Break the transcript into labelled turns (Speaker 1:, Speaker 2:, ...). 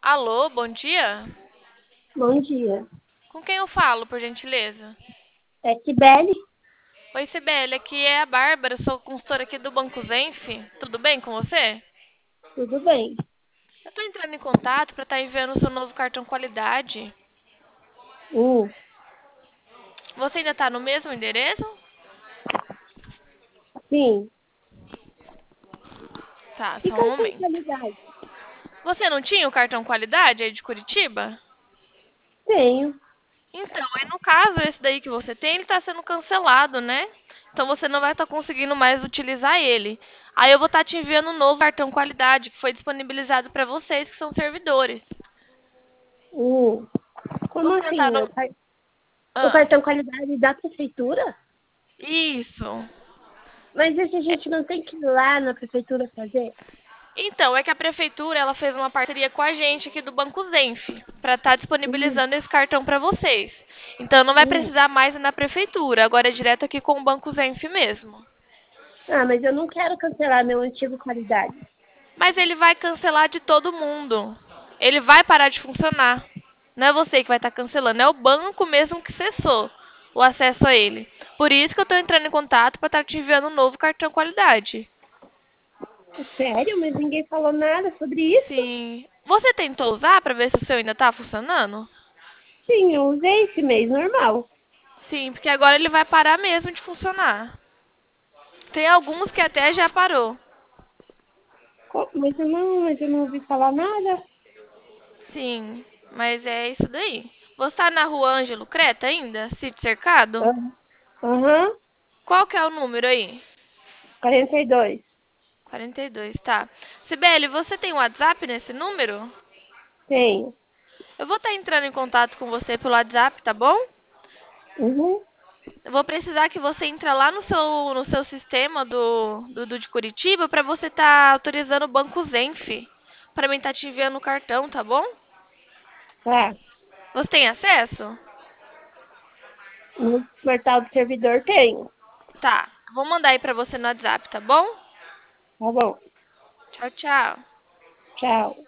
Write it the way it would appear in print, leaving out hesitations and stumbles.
Speaker 1: Alô, bom dia?
Speaker 2: Bom dia.
Speaker 1: Com quem eu falo, por gentileza?
Speaker 2: É Cibele?
Speaker 1: Oi, Sibeli, aqui é a Bárbara, sou consultora aqui do Banco Zenf. Tudo bem com você?
Speaker 2: Tudo bem?
Speaker 1: Eu tô entrando em contato para estar enviando o seu novo cartão qualidade.
Speaker 2: Hum,
Speaker 1: Você ainda tá no mesmo endereço?
Speaker 2: sim.
Speaker 1: Tá,
Speaker 2: Que
Speaker 1: só um
Speaker 2: cartão de
Speaker 1: momento.
Speaker 2: qualidade?
Speaker 1: Você não tinha o cartão qualidade aí de Curitiba?
Speaker 2: Tenho.
Speaker 1: Então, aí no caso, esse daí que você tem, ele está sendo cancelado, né? Então você não vai estar conseguindo mais utilizar ele. Aí eu vou estar te enviando um novo cartão qualidade que foi disponibilizado para vocês que são servidores.
Speaker 2: Hum, como
Speaker 1: Você
Speaker 2: assim?
Speaker 1: tentar no...
Speaker 2: O
Speaker 1: Ah,
Speaker 2: cartão qualidade da prefeitura?
Speaker 1: isso.
Speaker 2: Mas esse a gente não tem que ir lá na prefeitura fazer?
Speaker 1: Então, é que a prefeitura ela fez uma parceria com a gente aqui do Banco Zenf para estar
Speaker 2: Hum,
Speaker 1: disponibilizando esse cartão para vocês. Então não vai
Speaker 2: hum.
Speaker 1: precisar mais ir na prefeitura, agora é direto aqui com o Banco Zenf mesmo.
Speaker 2: Ah, mas eu não quero cancelar meu antigo qualidade.
Speaker 1: Mas ele vai cancelar de todo mundo. Ele vai parar de funcionar. Não é você que vai estar cancelando, é o banco mesmo que cessou o acesso a ele. Por isso que eu estou entrando em contato para estar te enviando um novo cartão qualidade.
Speaker 2: Sério? Mas ninguém falou nada sobre isso?
Speaker 1: Sim. Você tentou usar para ver se o seu ainda está funcionando?
Speaker 2: Sim, eu usei esse mês, normal.
Speaker 1: Sim, porque agora ele vai parar mesmo de funcionar. Tem alguns que até já parou.
Speaker 2: Mas eu não ouvi falar nada.
Speaker 1: Sim, mas é isso daí. Você está na rua Ângelo Creta ainda? Sítio Cercado?
Speaker 2: Aham. Aham.
Speaker 1: Qual que é o número aí?
Speaker 2: 42.
Speaker 1: 42, tá. Sibeli, você tem WhatsApp nesse número?
Speaker 2: Tenho.
Speaker 1: Eu vou estar entrando em contato com você pelo WhatsApp, tá bom?
Speaker 2: Uhum.
Speaker 1: Eu vou precisar que você entre lá no seu sistema do de Curitiba para você estar autorizando o Banco Zenf para mim estar te enviando o cartão, tá bom?
Speaker 2: Tá.
Speaker 1: Você tem acesso?
Speaker 2: No portal do servidor tenho.
Speaker 1: Tá. Vou mandar aí para você no WhatsApp, tá bom?
Speaker 2: Tá bom.
Speaker 1: Tchau, tchau.
Speaker 2: Tchau.